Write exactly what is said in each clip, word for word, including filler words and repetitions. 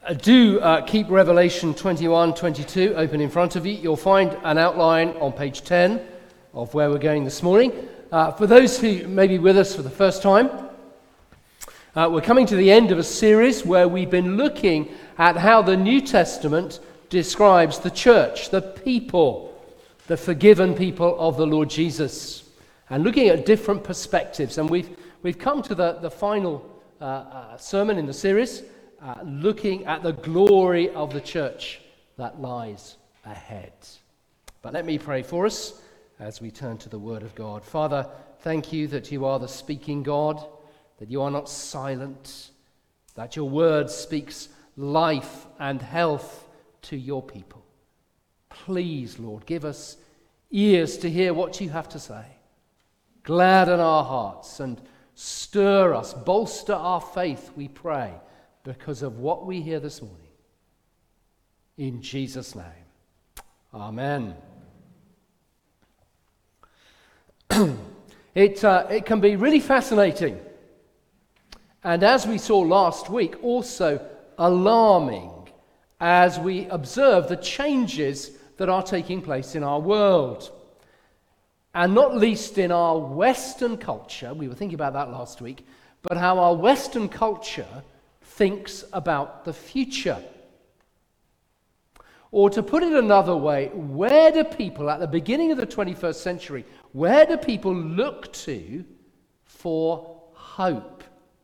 Uh, do uh, keep Revelation twenty-one, twenty-two open in front of you. You'll find an outline on page ten of where we're going this morning. Uh, for those who may be with us for the first time, uh, we're coming to the end of a series where we've been looking at how the New Testament describes the church, the people, the forgiven people of the Lord Jesus, and looking at different perspectives. And we've we've come to the, the final uh, uh, sermon in the series, Uh, looking at the glory of the church that lies ahead. But let me pray for us as we turn to the Word of God. Father, thank you that you are the speaking God, that you are not silent, that your Word speaks life and health to your people. Please, Lord, give us ears to hear what you have to say. Gladden our hearts and stir us, bolster our faith, we pray, because of what we hear this morning. In Jesus' name, amen. it, uh, it can be really fascinating, and as we saw last week, also alarming as we observe the changes that are taking place in our world. And not least in our Western culture, we were thinking about that last week, but how our Western culture thinks about the future. Or to put it another way, where do people at the beginning of the twenty-first century, where do people look to for hope?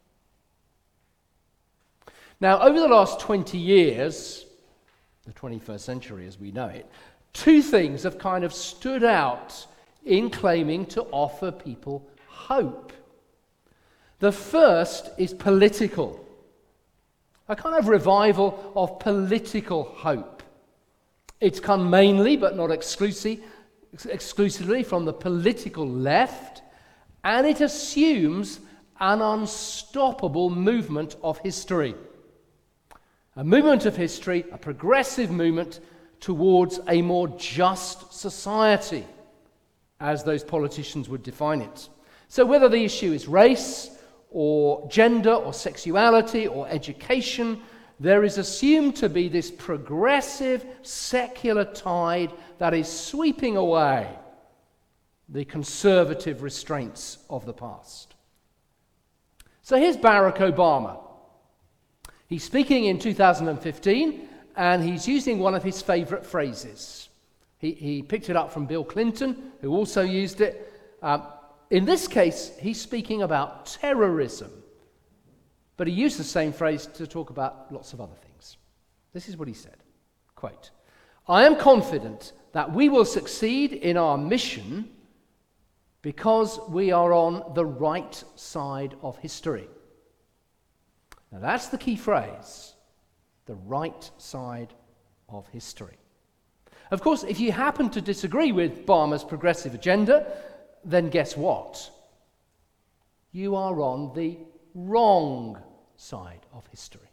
Now, over the last twenty years, the twenty-first century as we know it, two things have kind of stood out in claiming to offer people hope. The first is political. A kind of revival of political hope. It's come mainly, but not exclusive, exclusively, from the political left, and it assumes an unstoppable movement of history. A movement of history, a progressive movement towards a more just society, as those politicians would define it. So whether the issue is race, or gender, or sexuality, or education, there is assumed to be this progressive secular tide that is sweeping away the conservative restraints of the past. So here's Barack Obama. He's speaking in two thousand fifteen, and he's using one of his favorite phrases. He, he picked it up from Bill Clinton, who also used it. Um, In this case, he's speaking about terrorism, but he used the same phrase to talk about lots of other things. This is what he said, quote, "I am confident that we will succeed in our mission because we are on the right side of history." Now that's the key phrase, the right side of history. Of course, if you happen to disagree with Obama's progressive agenda, then guess what? You are on the wrong side of history.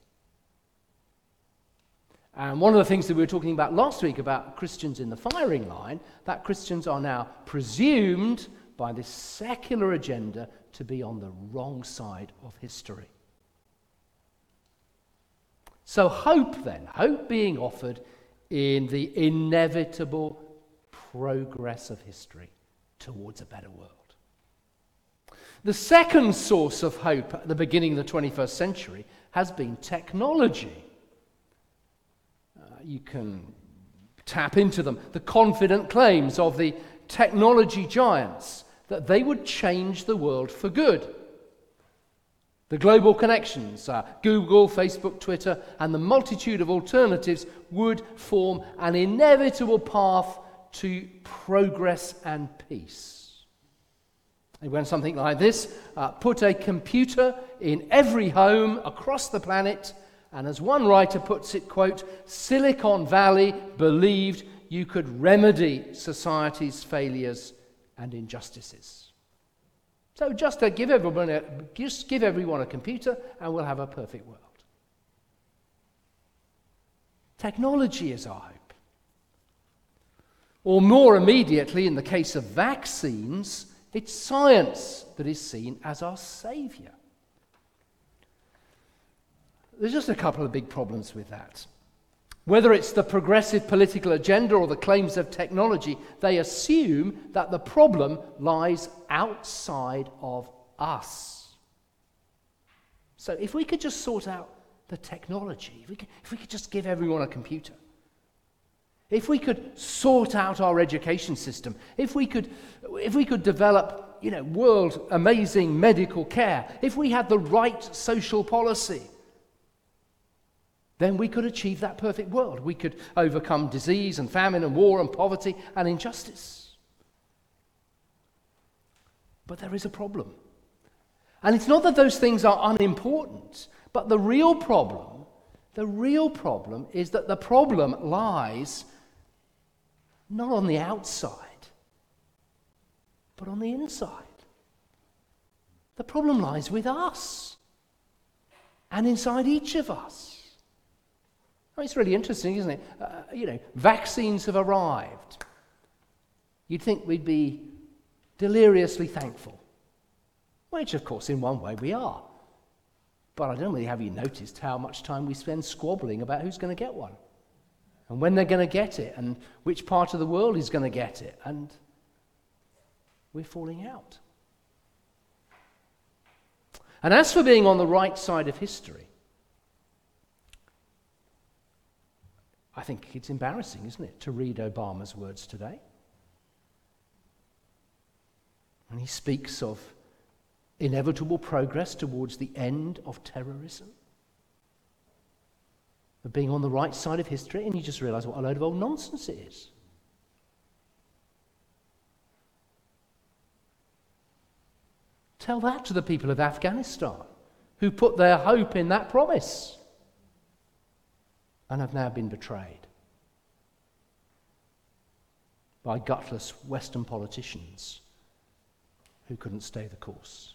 And one of the things that we were talking about last week about Christians in the firing line, that Christians are now presumed by this secular agenda to be on the wrong side of history. So hope then, hope being offered in the inevitable progress of history towards a better world. The second source of hope at the beginning of the twenty-first century has been technology. Uh, you can tap into them. The confident claims of the technology giants that they would change the world for good. The global connections, uh, Google, Facebook, Twitter, and the multitude of alternatives would form an inevitable path to progress and peace. It went something like this: uh, put a computer in every home across the planet, and as one writer puts it, quote, "Silicon Valley believed you could remedy society's failures and injustices." So just to give everyone a, just give everyone a computer and we'll have a perfect world. Technology is our hope. Or more immediately, in the case of vaccines, it's science that is seen as our savior. there's just a couple of big problems with that. Whether it's the progressive political agenda or the claims of technology, they assume that the problem lies outside of us. So if we could just sort out the technology, if we could, if we could just give everyone a computer, if we could sort out our education system, if we could, if we could develop, you know, world amazing medical care, if we had the right social policy, then we could achieve that perfect world. We could overcome disease and famine and war and poverty and injustice. But there is a problem. And it's not that those things are unimportant, but the real problem, the real problem is that the problem lies not on the outside, but on the inside. The problem lies with us and inside each of us. Oh, it's really interesting, isn't it? Uh, you know, vaccines have arrived. You'd think we'd be deliriously thankful, which, of course, in one way we are. But I don't really have you noticed how much time we spend squabbling about who's going to get one, and when they're going to get it, and which part of the world is going to get it, and we're falling out. And as for being on the right side of history, I think it's embarrassing, isn't it, to read Obama's words today. And he speaks of inevitable progress towards the end of terrorism, of being on the right side of history, and you just realize what a load of old nonsense it is. Tell that to the people of Afghanistan, who put their hope in that promise and have now been betrayed by gutless Western politicians who couldn't stay the course,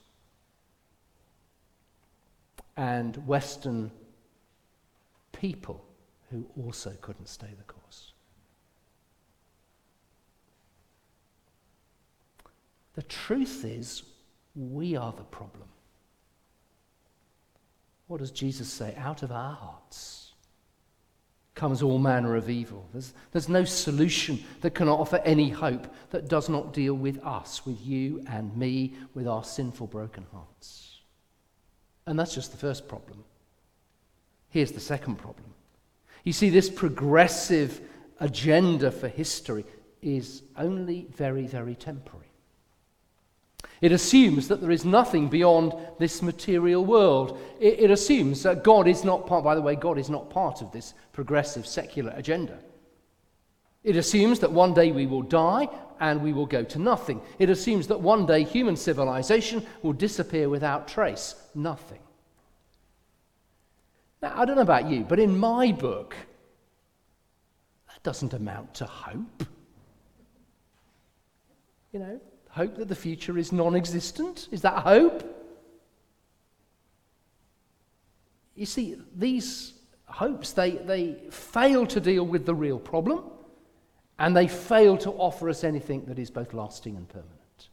and Western people who also couldn't stay the course. The truth is, we are the problem. What does Jesus say? Out of our hearts comes all manner of evil. There's, there's no solution that can offer any hope that does not deal with us, with you and me, with our sinful, broken hearts. And that's just the first problem. Here's the second problem. You see, this progressive agenda for history is only very, very temporary. It assumes that there is nothing beyond this material world. It, it assumes that God is not part, by the way, God is not part of this progressive secular agenda. It assumes that one day we will die and we will go to nothing. It assumes that one day human civilization will disappear without trace. Nothing. Now, I don't know about you, but in my book, that doesn't amount to hope. You know? Hope that the future is non-existent? Is that hope? You see, these hopes, they, they fail to deal with the real problem, and they fail to offer us anything that is both lasting and permanent.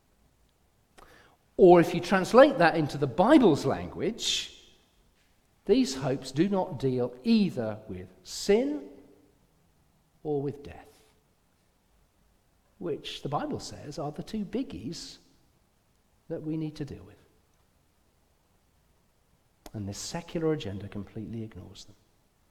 Or if you translate that into the Bible's language, these hopes do not deal either with sin or with death, which the Bible says are the two biggies that we need to deal with. And this secular agenda completely ignores them.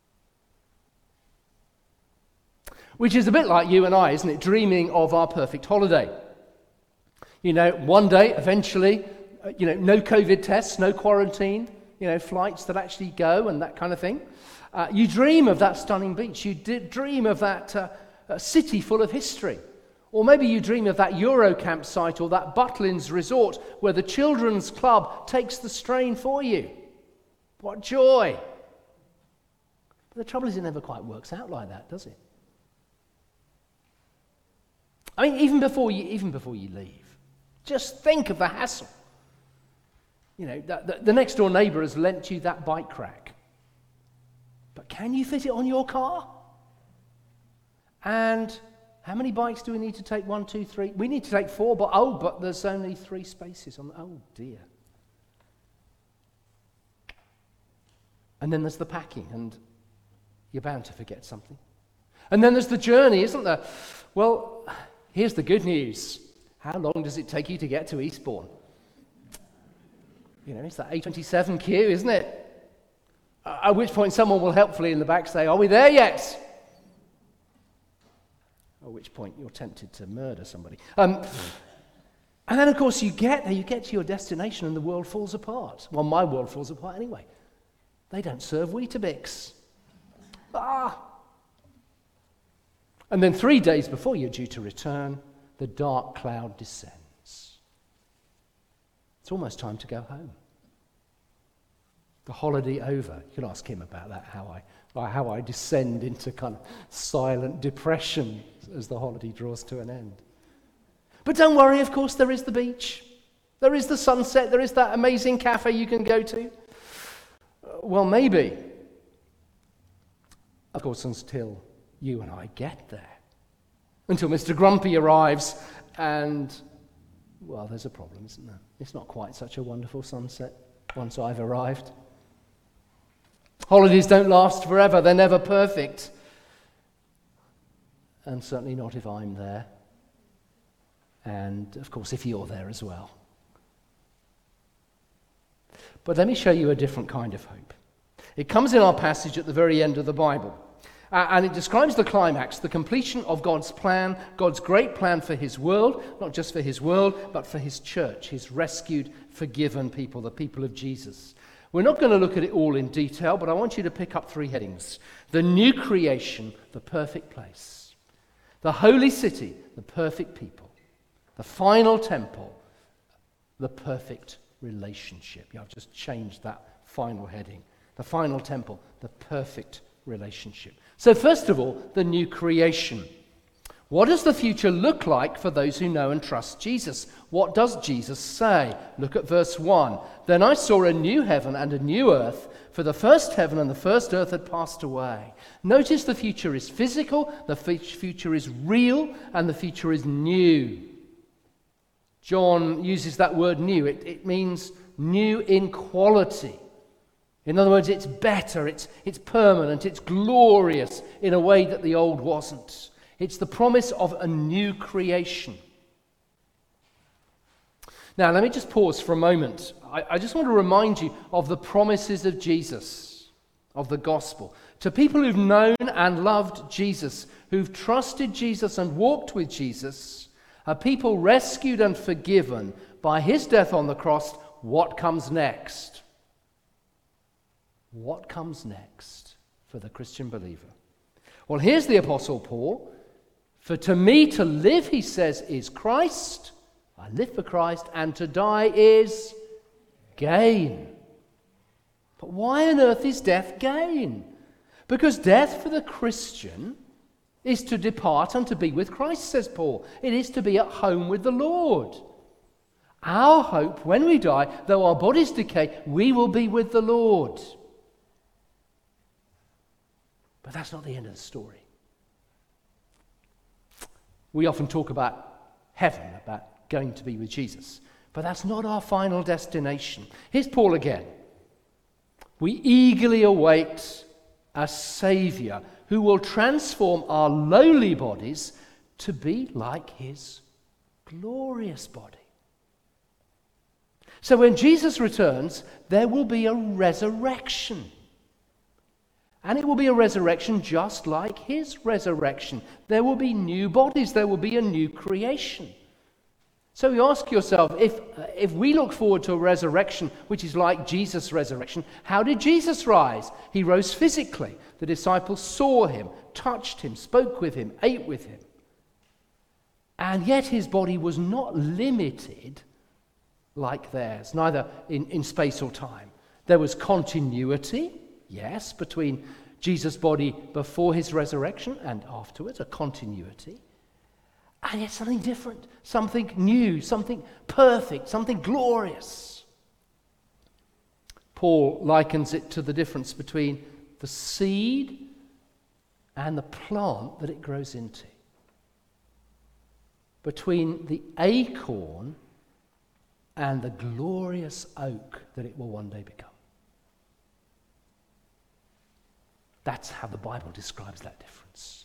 Which is a bit like you and I, isn't it? Dreaming of our perfect holiday. You know, one day, eventually, uh, you know, no COVID tests, no quarantine, you know, flights that actually go and that kind of thing. Uh, you dream of that stunning beach. You d- dream of that uh, uh, city full of history. Or maybe you dream of that Euro campsite or that Butlins resort where the children's club takes the strain for you. What joy! But the trouble is, it never quite works out like that, does it? I mean, even before you, even before you leave, just think of the hassle. You know, the, the, the next door neighbour has lent you that bike rack. But can you fit it on your car? And how many bikes do we need to take? One, two, three. We need to take four, but oh, but there's only three spaces on. Oh dear. And then there's the packing, and you're bound to forget something. And then there's the journey, isn't there? Well, here's the good news. How long does it take you to get to Eastbourne? You know, it's that A twenty-seven queue, isn't it? At which point someone will helpfully in the back say, "Are we there yet?" At which point you're tempted to murder somebody. Um, and then, of course, you get there, you get to your destination, and the world falls apart. Well, my world falls apart anyway. They don't serve Weetabix. Ah! And then three days before you're due to return, the dark cloud descends. It's almost time to go home. The holiday over. You can ask him about that, how I, how I descend into kind of silent depression as the holiday draws to an end. But don't worry, of course, there is the beach. There is the sunset. There is that amazing cafe you can go to. Well, maybe. Of course, until you and I get there. Until Mister Grumpy arrives and, well, there's a problem, isn't there? It's not quite such a wonderful sunset once I've arrived. Holidays don't last forever. They're never perfect. And certainly not if I'm there. And, of course, if you're there as well. But let me show you a different kind of hope. It comes in our passage at the very end of the Bible. Uh, and it describes the climax, the completion of God's plan, God's great plan for his world, not just for his world, but for his church, his rescued, forgiven people, the people of Jesus. We're not going to look at it all in detail, but I want you to pick up three headings. The new creation, the perfect place. The holy city, the perfect people. The final temple, the perfect relationship. Yeah, I've just changed that final heading. The final temple, the perfect relationship. So first of all, the new creation. What does the future look like for those who know and trust Jesus? What does Jesus say? Look at verse one. Then I saw a new heaven and a new earth, for the first heaven and the first earth had passed away. Notice the future is physical, the future is real, and the future is new. John uses that word new. It, it means new in quality. In other words, it's better, it's, it's permanent, it's glorious in a way that the old wasn't. It's the promise of a new creation. Now, let me just pause for a moment. I, I just want to remind you of the promises of Jesus, of the gospel. To people who've known and loved Jesus, who've trusted Jesus and walked with Jesus, are people rescued and forgiven by his death on the cross. What comes next? What comes next for the Christian believer? Well, here's the Apostle Paul. For to me to live, he says, is Christ. I live for Christ, and to die is gain. But why on earth is death gain? Because death for the Christian is to depart and to be with Christ, says Paul. It is to be at home with the Lord. Our hope, when we die, though our bodies decay, we will be with the Lord. But that's not the end of the story. We often talk about heaven, about going to be with Jesus. But that's not our final destination. Here's Paul again. We eagerly await a Saviour who will transform our lowly bodies to be like his glorious body. So when Jesus returns, there will be a resurrection. And it will be a resurrection just like his resurrection. There will be new bodies. There will be a new creation. So you ask yourself, if, if we look forward to a resurrection which is like Jesus' resurrection, how did Jesus rise? He rose physically. The disciples saw him, touched him, spoke with him, ate with him. And yet his body was not limited like theirs, neither in, in space or time. There was continuity, yes, between Jesus' body before his resurrection and afterwards, a continuity. And yet something different, something new, something perfect, something glorious. Paul likens it to the difference between the seed and the plant that it grows into. Between the acorn and the glorious oak that it will one day become. That's how the Bible describes that difference.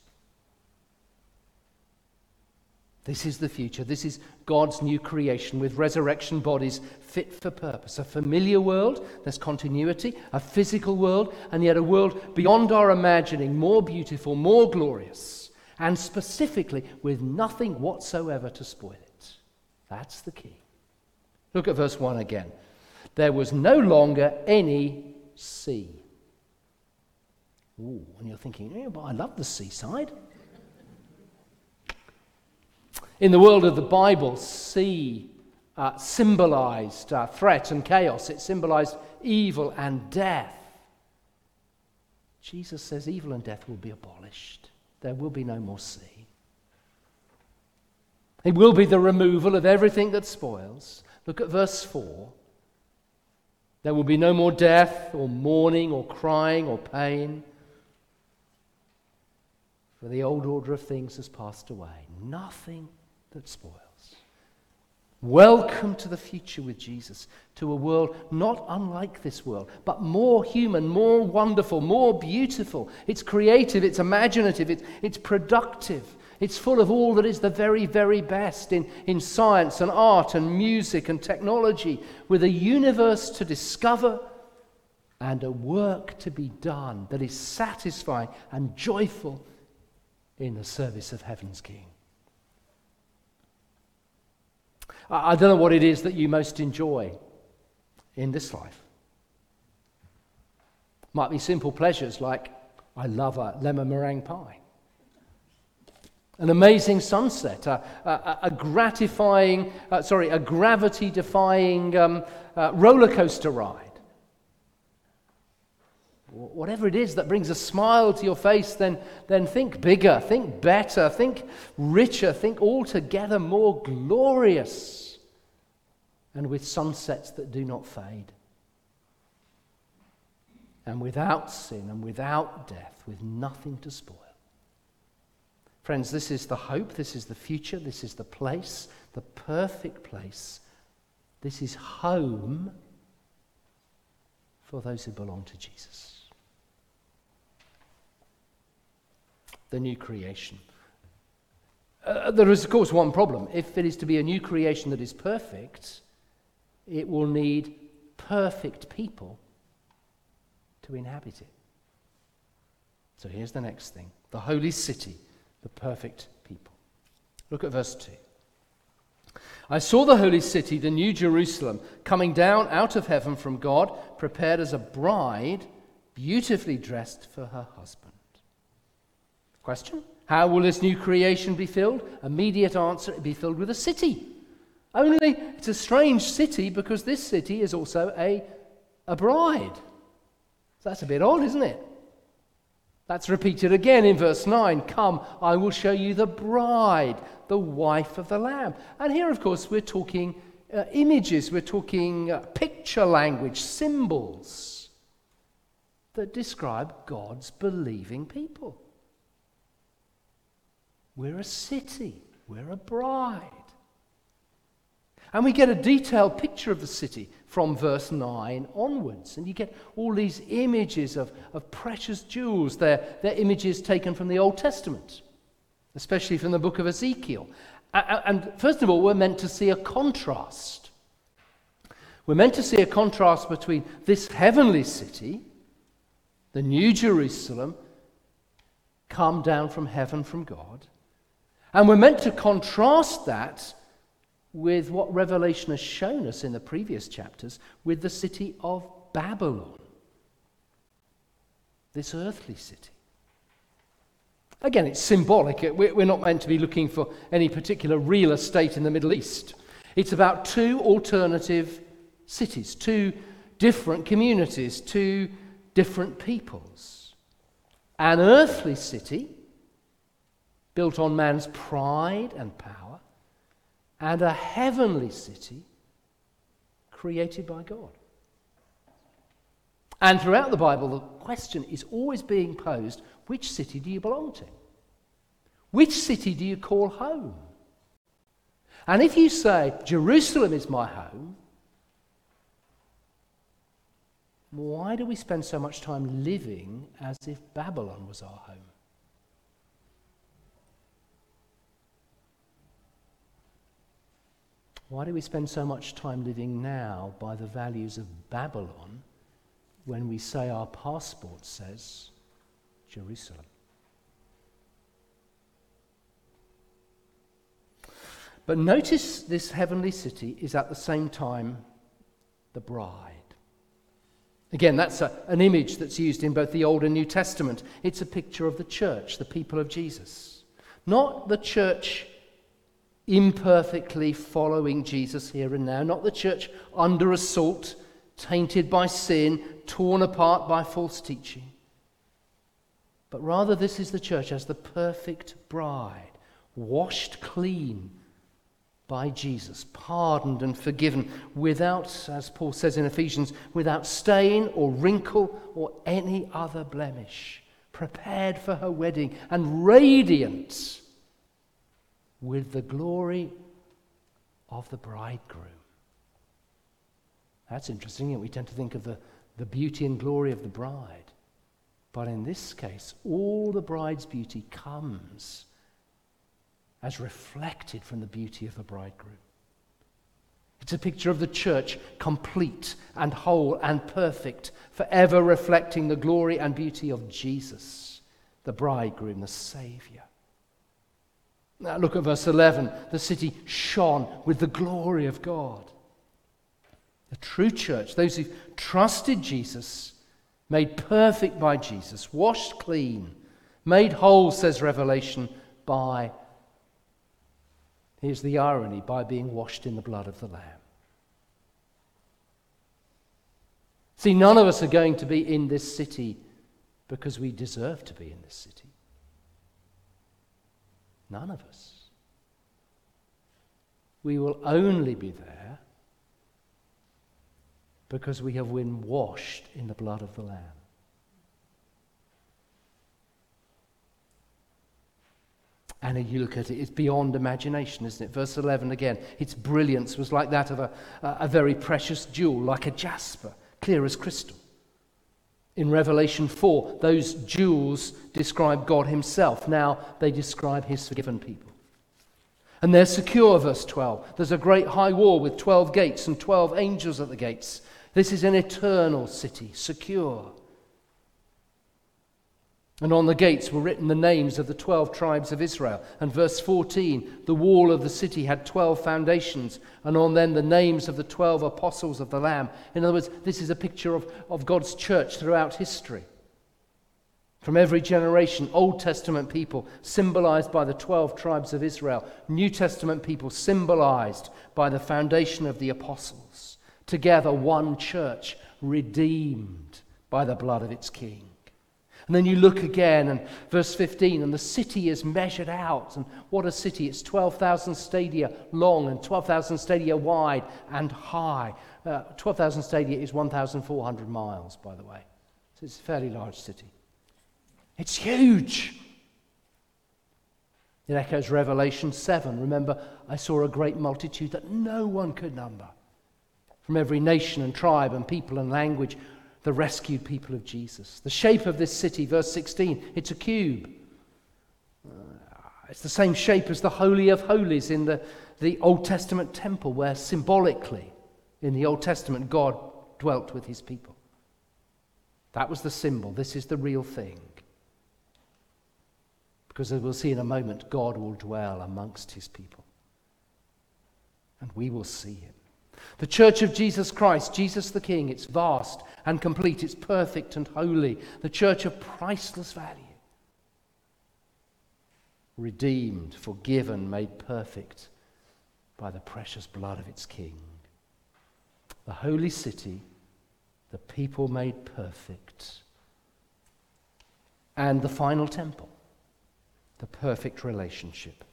This is the future. This is God's new creation with resurrection bodies fit for purpose. A familiar world, there's continuity, a physical world, and yet a world beyond our imagining, more beautiful, more glorious, and specifically with nothing whatsoever to spoil it. That's the key. Look at verse one again. There was no longer any sea. Ooh, and you're thinking, yeah, but I love the seaside. In the world of the Bible, sea uh, symbolized uh, threat and chaos. It symbolized evil and death. Jesus says evil and death will be abolished. There will be no more sea. It will be the removal of everything that spoils. Look at verse four. There will be no more death or mourning or crying or pain. For the old order of things has passed away. Nothing that spoils. Welcome to the future with Jesus, to a world not unlike this world, but more human, more wonderful, more beautiful. It's creative, it's imaginative, it's, it's productive. It's full of all that is the very, very best in, in science and art and music and technology, with a universe to discover and a work to be done that is satisfying and joyful in the service of heaven's King. I don't know what it is that you most enjoy in this life. Might be simple pleasures like, I love a lemon meringue pie. An amazing sunset, a, a, a gratifying, uh, sorry, a gravity-defying um, uh, roller coaster ride. Whatever it is that brings a smile to your face, then, then think bigger, think better, think richer, think altogether more glorious, and with sunsets that do not fade, and without sin and without death, with nothing to spoil. Friends, this is the hope, this is the future, this is the place, the perfect place. This is home for those who belong to Jesus. The new creation. Uh, there is, of course, one problem. If it is to be a new creation that is perfect, it will need perfect people to inhabit it. So here's the next thing. The holy city, the perfect people. Look at verse two. I saw the holy city, the new Jerusalem, coming down out of heaven from God, prepared as a bride, beautifully dressed for her husband. Question: how will this new creation be filled? Immediate answer: it will be filled with a city. Only it's a strange city because this city is also a, a bride. So that's a bit odd, isn't it? That's repeated again in verse nine. Come, I will show you the bride, the wife of the Lamb. And here, of course, we're talking uh, images, we're talking uh, picture language, symbols that describe God's believing people. We're a city. We're a bride. And we get a detailed picture of the city from verse nine onwards. And you get all these images of, of precious jewels. They're, they're images taken from the Old Testament, especially from the book of Ezekiel. And first of all, we're meant to see a contrast. We're meant to see a contrast between this heavenly city, the new Jerusalem, come down from heaven from God. And we're meant to contrast that with what Revelation has shown us in the previous chapters with the city of Babylon, this earthly city. Again, it's symbolic. We're not meant to be looking for any particular real estate in the Middle East. It's about two alternative cities, two different communities, two different peoples. An earthly city built on man's pride and power, and a heavenly city created by God. And throughout the Bible, the question is always being posed, which city do you belong to? Which city do you call home? And if you say, Jerusalem is my home, why do we spend so much time living as if Babylon was our home? Why do we spend so much time living now by the values of Babylon when we say our passport says Jerusalem? But notice this heavenly city is at the same time the bride. Again, that's a, an image that's used in both the Old and New Testament. It's a picture of the church, the people of Jesus. Not the church imperfectly following Jesus here and now, not the church under assault, tainted by sin, torn apart by false teaching. But rather, this is the church as the perfect bride, washed clean by Jesus, pardoned and forgiven, without, as Paul says in Ephesians, without stain or wrinkle or any other blemish, prepared for her wedding and radiant with the glory of the bridegroom. That's interesting, isn't it? We tend to think of the, the beauty and glory of the bride. But in this case, all the bride's beauty comes as reflected from the beauty of the bridegroom. It's a picture of the church, complete and whole and perfect, forever reflecting the glory and beauty of Jesus, the bridegroom, the Saviour. Now look at verse eleven. The city shone with the glory of God. The true church, those who trusted Jesus, made perfect by Jesus, washed clean, made whole, says Revelation, by, here's the irony, by being washed in the blood of the Lamb. See, none of us are going to be in this city because we deserve to be in this city. None of us. We will only be there because we have been washed in the blood of the Lamb. And you look at it, it's beyond imagination, isn't it? Verse eleven again, its brilliance was like that of a, a very precious jewel, like a jasper, clear as crystal. In Revelation four, those jewels describe God himself. Now they describe his forgiven people. And they're secure, verse twelve. There's a great high wall with twelve gates and twelve angels at the gates. This is an eternal city, secure. And on the gates were written the names of the twelve tribes of Israel. And verse fourteen, the wall of the city had twelve foundations, and on them the names of the twelve apostles of the Lamb. In other words, this is a picture of, of God's church throughout history. From every generation, Old Testament people symbolized by the twelve tribes of Israel, New Testament people symbolized by the foundation of the apostles. Together, one church redeemed by the blood of its King. And then you look again, and verse fifteen, and the city is measured out. And what a city! It's twelve thousand stadia long and twelve thousand stadia wide and high. Uh, twelve thousand stadia is one thousand four hundred miles, by the way. So it's a fairly large city. It's huge. It echoes Revelation seven. Remember, I saw a great multitude that no one could number. From every nation and tribe and people and language, the rescued people of Jesus. The shape of this city, verse sixteen, it's a cube. Uh, it's the same shape as the Holy of Holies in the, the Old Testament temple, where symbolically, in the Old Testament, God dwelt with his people. That was the symbol. This is the real thing. Because as we'll see in a moment, God will dwell amongst his people. And we will see him. The church of Jesus Christ, Jesus the King, it's vast and complete, it's perfect and holy. The church of priceless value. Redeemed, forgiven, made perfect by the precious blood of its King. The holy city, the people made perfect. And the final temple, the perfect relationship.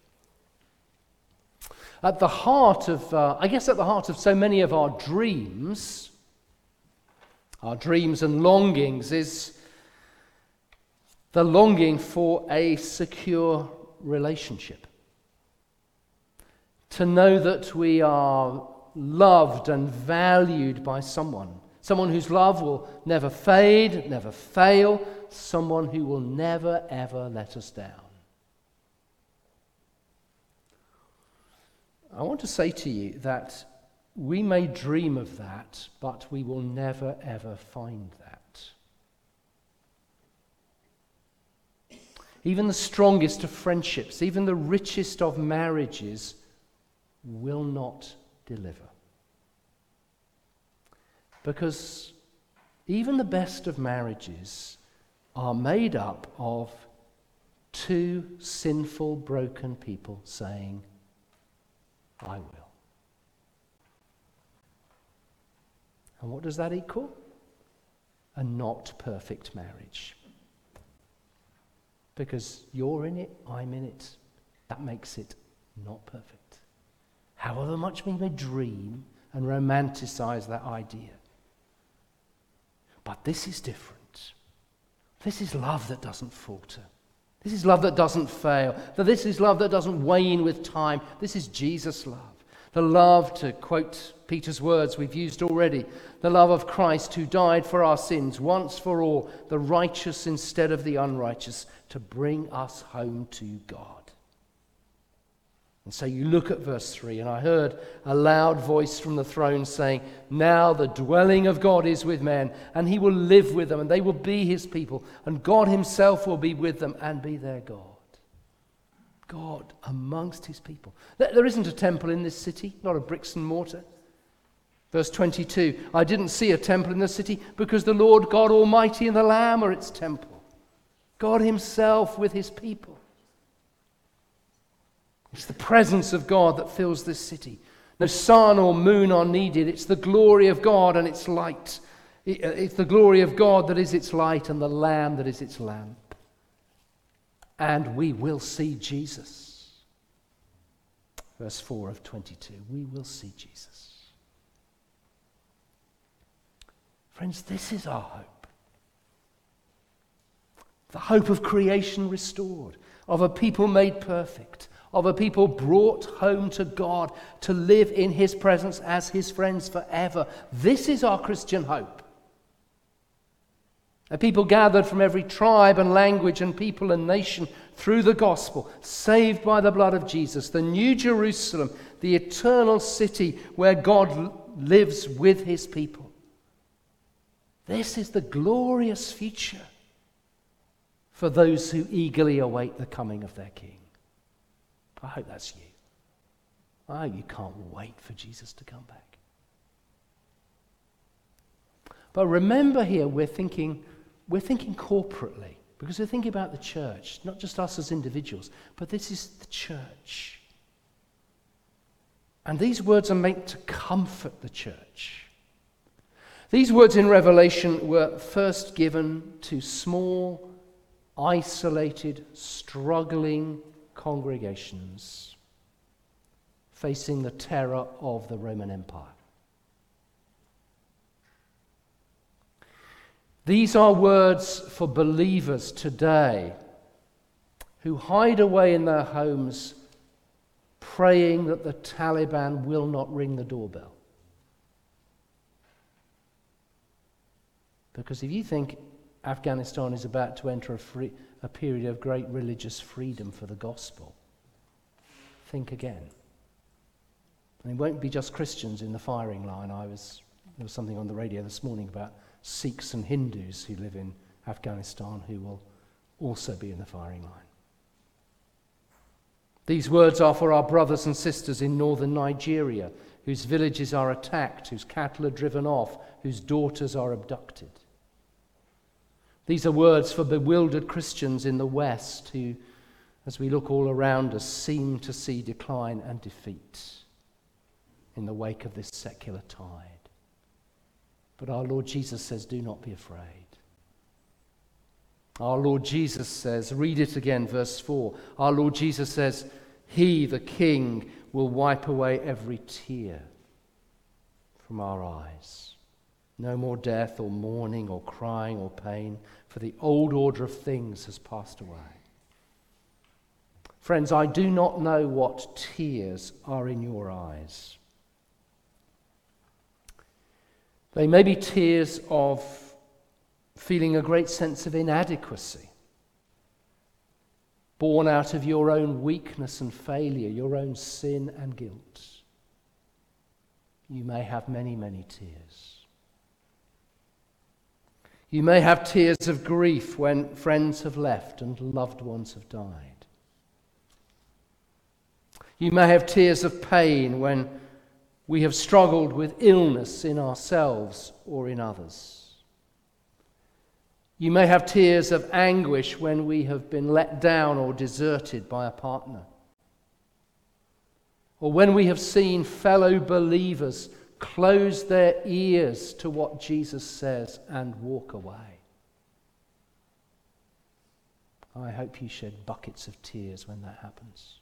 At the heart of, uh, I guess at the heart of so many of our dreams, our dreams and longings, is the longing for a secure relationship. To know that we are loved and valued by someone, Someone whose love will never fade, never fail. Someone who will never, ever let us down. I want to say to you that we may dream of that, but we will never, ever find that. Even the strongest of friendships, even the richest of marriages will not deliver. Because even the best of marriages are made up of two sinful, broken people saying, I will. And what does that equal? A not perfect marriage. Because you're in it, I'm in it. That makes it not perfect. However much we may dream and romanticize that idea. But this is different. This is love that doesn't falter. This is love that doesn't fail. This is love that doesn't wane with time. This is Jesus' love. The love, to quote Peter's words we've used already, the love of Christ who died for our sins once for all, the righteous instead of the unrighteous, to bring us home to God. And so you look at verse three, and I heard a loud voice from the throne saying, now the dwelling of God is with men, and he will live with them, and they will be his people, and God himself will be with them and be their God. God amongst his people. There isn't a temple in this city, not a bricks and mortar. Verse twenty-two, I didn't see a temple in the city because the Lord God Almighty and the Lamb are its temple. God himself with his people. It's the presence of God that fills this city. No sun or moon are needed. It's the glory of God and its light. It's the glory of God that is its light and the Lamb that is its lamp. And we will see Jesus. Verse four of twenty-two, we will see Jesus. Friends, this is our hope. The hope of creation restored, of a people made perfect, of a people brought home to God to live in his presence as his friends forever. This is our Christian hope. A people gathered from every tribe and language and people and nation through the gospel, saved by the blood of Jesus, the new Jerusalem, the eternal city where God lives with his people. This is the glorious future for those who eagerly await the coming of their King. I hope that's you. I hope you can't wait for Jesus to come back. But remember here, we're thinking, we're thinking corporately, because we're thinking about the church, not just us as individuals, but this is the church. And these words are meant to comfort the church. These words in Revelation were first given to small, isolated, struggling congregations facing the terror of the Roman Empire. These are words for believers today who hide away in their homes praying that the Taliban will not ring the doorbell. Because if you think Afghanistan is about to enter a, free, a period of great religious freedom for the gospel, think again. And it won't be just Christians in the firing line. I was there was something on the radio this morning about Sikhs and Hindus who live in Afghanistan who will also be in the firing line. These words are for our brothers and sisters in northern Nigeria, whose villages are attacked, whose cattle are driven off, whose daughters are abducted. These are words for bewildered Christians in the West who, as we look all around us, seem to see decline and defeat in the wake of this secular tide. But our Lord Jesus says, do not be afraid. Our Lord Jesus says, read it again, verse four. Our Lord Jesus says, he, the King, will wipe away every tear from our eyes. No more death or mourning or crying or pain, for the old order of things has passed away. Friends, I do not know what tears are in your eyes. They may be tears of feeling a great sense of inadequacy, born out of your own weakness and failure, your own sin and guilt. You may have many, many tears. You may have tears of grief when friends have left and loved ones have died. You may have tears of pain when we have struggled with illness in ourselves or in others. You may have tears of anguish when we have been let down or deserted by a partner. Or when we have seen fellow believers close their ears to what Jesus says and walk away. I hope you shed buckets of tears when that happens.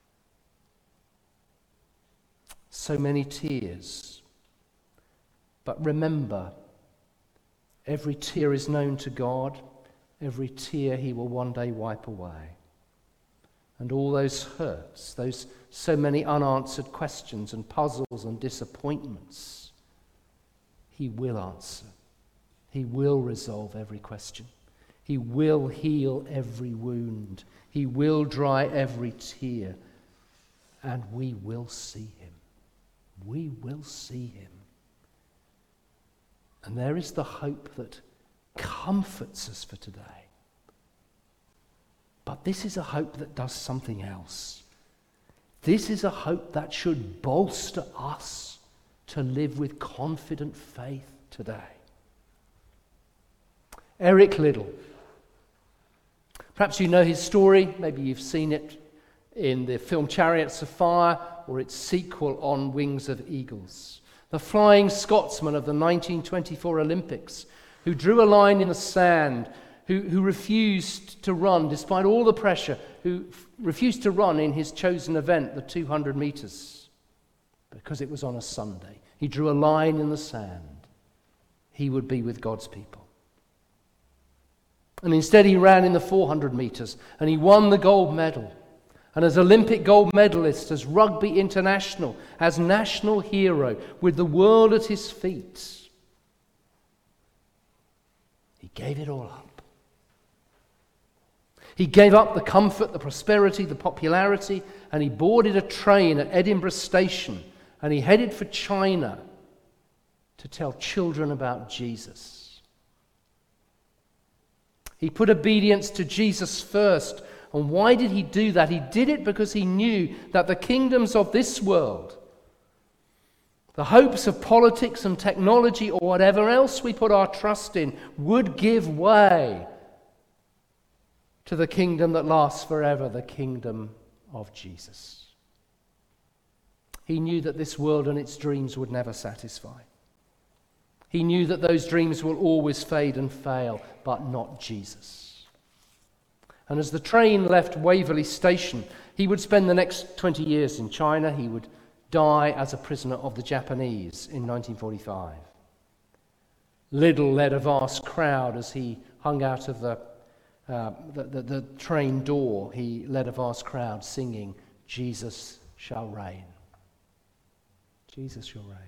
So many tears. But remember, every tear is known to God. Every tear he will one day wipe away. And all those hurts, those so many unanswered questions and puzzles and disappointments, he will answer. He will resolve every question. He will heal every wound. He will dry every tear. And we will see him. We will see him. And there is the hope that comforts us for today. But this is a hope that does something else. This is a hope that should bolster us to live with confident faith today. Eric Liddell. Perhaps you know his story. Maybe you've seen it in the film Chariots of Fire or its sequel On Wings of Eagles. The Flying Scotsman of the nineteen twenty-four Olympics, who drew a line in the sand, who, who refused to run despite all the pressure, who f- refused to run in his chosen event, the two hundred metres, because it was on a Sunday. He drew a line in the sand. He would be with God's people. And instead he ran in the four hundred metres and he won the gold medal. And as Olympic gold medalist, as rugby international, as national hero, with the world at his feet, he gave it all up. He gave up the comfort, the prosperity, the popularity, and he boarded a train at Edinburgh Station and he headed for China to tell children about Jesus. He put obedience to Jesus first. And why did he do that? He did it because he knew that the kingdoms of this world, the hopes of politics and technology or whatever else we put our trust in, would give way to the kingdom that lasts forever, the kingdom of Jesus. He knew that this world and its dreams would never satisfy. He knew that those dreams will always fade and fail, but not Jesus. And as the train left Waverley Station, he would spend the next twenty years in China. He would die as a prisoner of the Japanese in nineteen forty-five. Liddell led a vast crowd as he hung out of the, uh, the, the, the train door. He led a vast crowd singing, "Jesus shall reign. Jesus shall reign."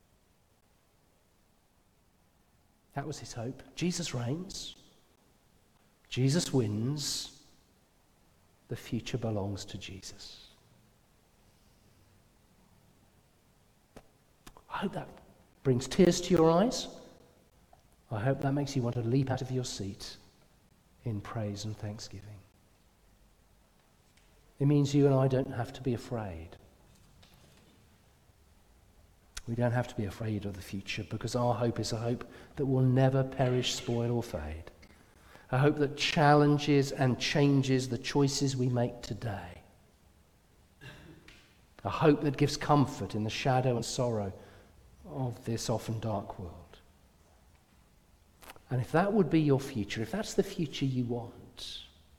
That was his hope. Jesus reigns. Jesus wins. The future belongs to Jesus. I hope that brings tears to your eyes. I hope that makes you want to leap out of your seat in praise and thanksgiving. It means you and I don't have to be afraid. We don't have to be afraid of the future because our hope is a hope that will never perish, spoil, or fade. A hope that challenges and changes the choices we make today. A hope that gives comfort in the shadow and sorrow of this often dark world. And if that would be your future, if that's the future you want,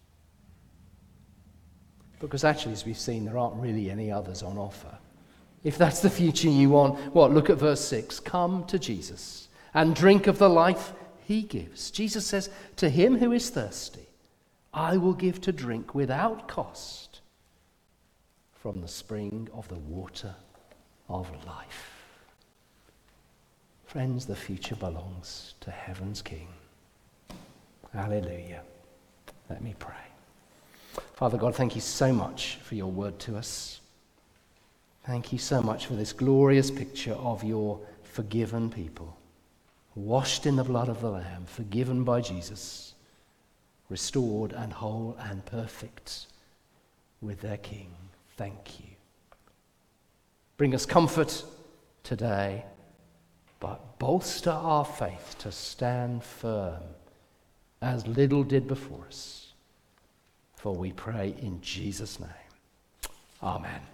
because actually, as we've seen, there aren't really any others on offer. If that's the future you want, what? Look at verse six. Come to Jesus and drink of the life he gives. Jesus says, to him who is thirsty, I will give to drink without cost from the spring of the water of life. Friends, the future belongs to heaven's King. Hallelujah. Let me pray. Father God, thank you so much for your word to us. Thank you so much for this glorious picture of your forgiven people, washed in the blood of the Lamb, forgiven by Jesus, restored and whole and perfect with their King. Thank you. Bring us comfort today, but bolster our faith to stand firm as little did before us. For we pray in Jesus' name. Amen.